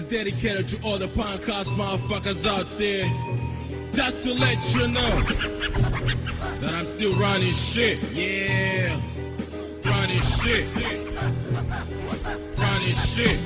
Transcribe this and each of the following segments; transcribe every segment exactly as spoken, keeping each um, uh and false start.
dedicated to all the podcast motherfuckers out there. Just to let you know that I'm still running shit. Yeah. Running shit. Running shit.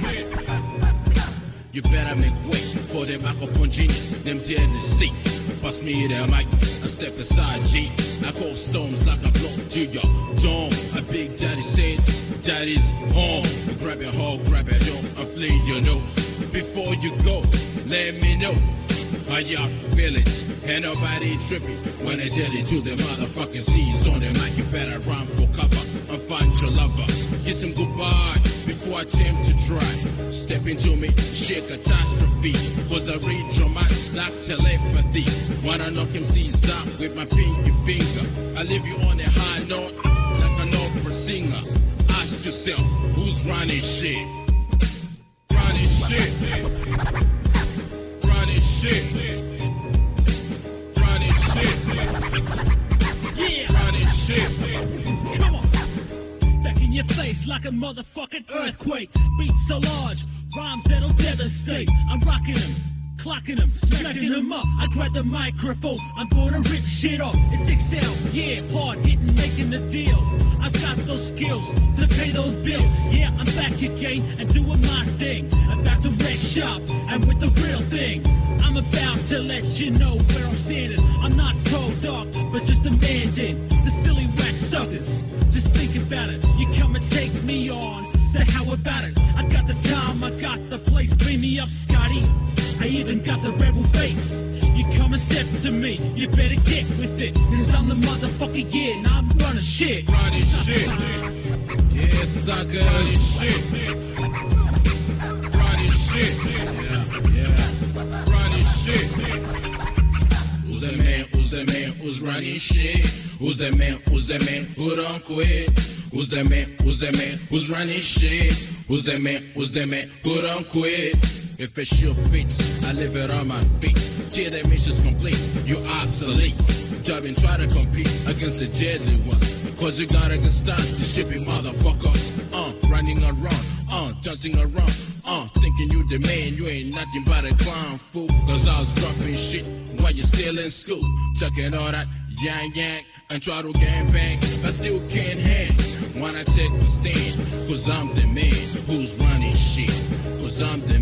You better make way for the microphone genius. Them tears is sick. Pass me the mic, I step aside, G. I call storms like I blow to your dome. A big daddy said, daddy's home. Grab your hoe, grab your dome, and flee, you know. Before you go, let me know how y'all feeling. Ain't nobody tripping when they did it to the motherfucking C's on the mic. You better run for cover and find your lover. Kiss him goodbye before I attempt to try. Step into me, shit catastrophe. Cause I read your mind like telepathy. Wanna knock him C's out with my pinky finger. I leave you on a high note like an opera singer. Ask yourself, who's running shit? Running shit. Running shit. Running shit. Yeah. Running shit. Come on. Back in your face like a motherfucking earthquake. Beats so large, rhymes that'll devastate. I'm rocking them, clocking them, smacking them up. I grab the microphone, I'm gonna rip shit off. It's X L, yeah, hard hitting, making the deals. I've got those skills to pay those bills. Yeah, I'm back again and doing my thing. About to wreck shop and with the real thing. I'm about to let you know where I'm standing. I'm not cold dog, but just demanding the silly whack suckers. Just think about it, you come and take me on. So how about it? I got the time, I got the place. Bring me up, Scotty. I even got the rebel face. You come and step to me, you better get with it. Cause I'm the motherfucker, yeah, now I'm running shit. Running shit. Yeah, sucker. Running shit. Running shit. Yeah, yeah. Running shit. Who's the man, who's the man, who's running shit? Who's the man, who's the man, who don't quit? Who's the man, who's the man, who's running shit? Who's the man, who's the man, who don't quit? If it sure fits, I leave it on my feet. Till the mission's complete, you're obsolete. Job and try to compete against the deadly ones. Cause you gotta get started, the shipping motherfucker. Uh, running around, uh, dancing around, uh, thinking you the man, you ain't nothing but a clown fool. Cause I was dropping shit while you're still in school. Chucking all that yang yang and try to gang bang, but still can't hang. Wanna take the stand, cause I'm the man who's running shit. Cause I'm the